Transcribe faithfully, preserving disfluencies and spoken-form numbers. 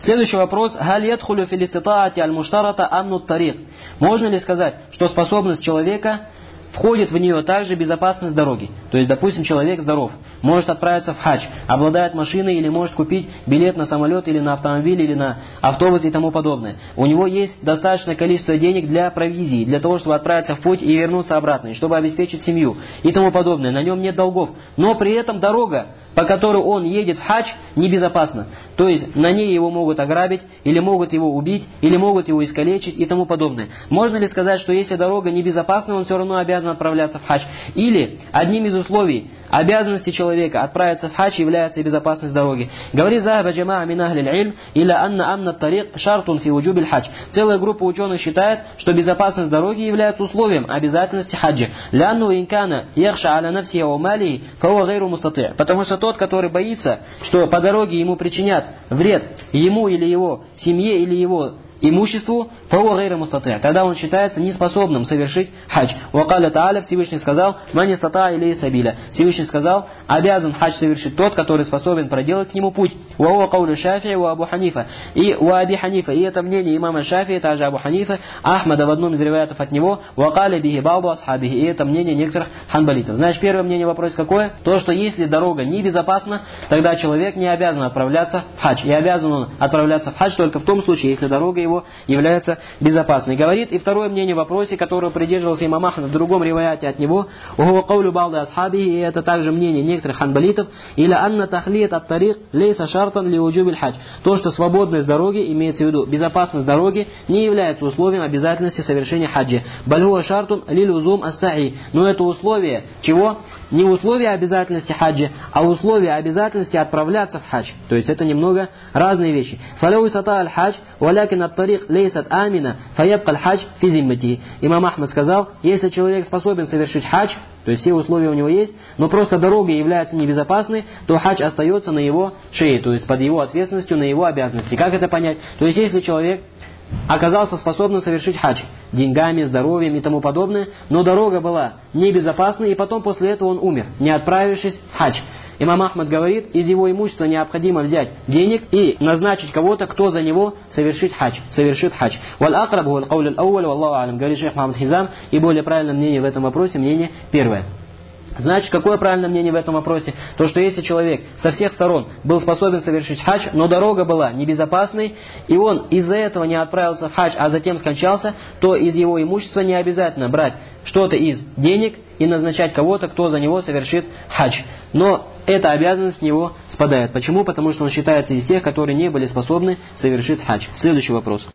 Следующий вопрос. Халь ядхулю фил иститаати аль-муштарата амну тарик. Можно ли сказать, что способность человека входит в нее также безопасность дороги? То есть, допустим, человек здоров, может отправиться в хадж, обладает машиной или может купить билет на самолет или на автомобиль или на автобус и тому подобное. У него есть достаточное количество денег для провизии, для того, чтобы отправиться в путь и вернуться обратно, и чтобы обеспечить семью и тому подобное. На нем нет долгов. Но при этом дорога, по которой он едет в хадж, небезопасна. То есть на ней его могут ограбить, или могут его убить, или могут его искалечить и тому подобное. Можно ли сказать, что если дорога небезопасна, он все равно обязан отправляться в хадж? Или одним из условий обязанности человека отправиться в хадж является и безопасность дороги? Говорит Захаба джамаа мин ахлил ильм илля анна амна тарик шартун фи вуджубил хадж. Целая группа ученых считает, что безопасность дороги является условием обязательности хаджа. Лянну инкана яхша аля нафси ва мали фауа гайру мустати'. Потому что тот, который боится, что по дороге ему причинят вред, ему или его семье или его имуществу, фауа гайру мустати', тогда он считается неспособным совершить хадж. Вакаля Тааля, Всевышний сказал, ман истата илей сабиля. Всевышний сказал, обязан хадж совершить тот, который способен проделать к нему путь. Ва каулю Шафии ва Абу Ханифа. И у Аби Ханифа, и это мнение имама Шафии, также Абу Ханифа, Ахмада в одном из риваятов от него, вакаля бихи балду асхабихи. И это мнение некоторых ханбалитов. Знаешь, первое мнение в вопросе какое? То, что если дорога небезопасна, тогда человек не обязан отправляться в хадж. И обязан он отправляться в хадж только в том случае, если дорога его является безопасной. Говорит и второе мнение в вопросе, которого придерживался имам Ахмад в другом риваяте от него, «Уху каулю балды асхаби», и это также мнение некоторых ханбалитов, «Иля анна тахлият ат тарик лейса шартан ли уджубиль хадж». То, что свободность дороги, имеется в виду безопасность дороги, не является условием обязательности совершения хаджа. «Бальгуа шартун ли лузум ас-саи». Но это условие чего? Не условие обязательности хаджа, а условие обязательности отправляться в хадж. То есть это немного разные вещи. «Фаляу сата аль-хадж, валякин ат-тарик лейсат амина, фаябка аль-хадж фи зиммати». Имам Ахмад сказал, если человек способен совершить хадж, то есть все условия у него есть, но просто дорога является небезопасной, то хадж остается на его шее, то есть под его ответственностью, на его обязанности. Как это понять? То есть если человек оказался способным совершить хадж деньгами, здоровьем и тому подобное, но дорога была небезопасной, и потом после этого он умер, не отправившись в хадж. Имам Ахмад говорит, из его имущества необходимо взять денег и назначить кого-то, кто за него совершит хадж, совершит хадж. Валь акрабу валь кауль аль-ауаль, валлаху алям, говорит шейх Мухаммад Хизам, и более правильное мнение в этом вопросе, мнение первое. Значит, какое правильное мнение в этом вопросе? То, что если человек со всех сторон был способен совершить хадж, но дорога была небезопасной, и он из-за этого не отправился в хадж, а затем скончался, то из его имущества не обязательно брать что-то из денег и назначать кого-то, кто за него совершит хадж. Но эта обязанность с него спадает. Почему? Потому что он считается из тех, которые не были способны совершить хадж. Следующий вопрос.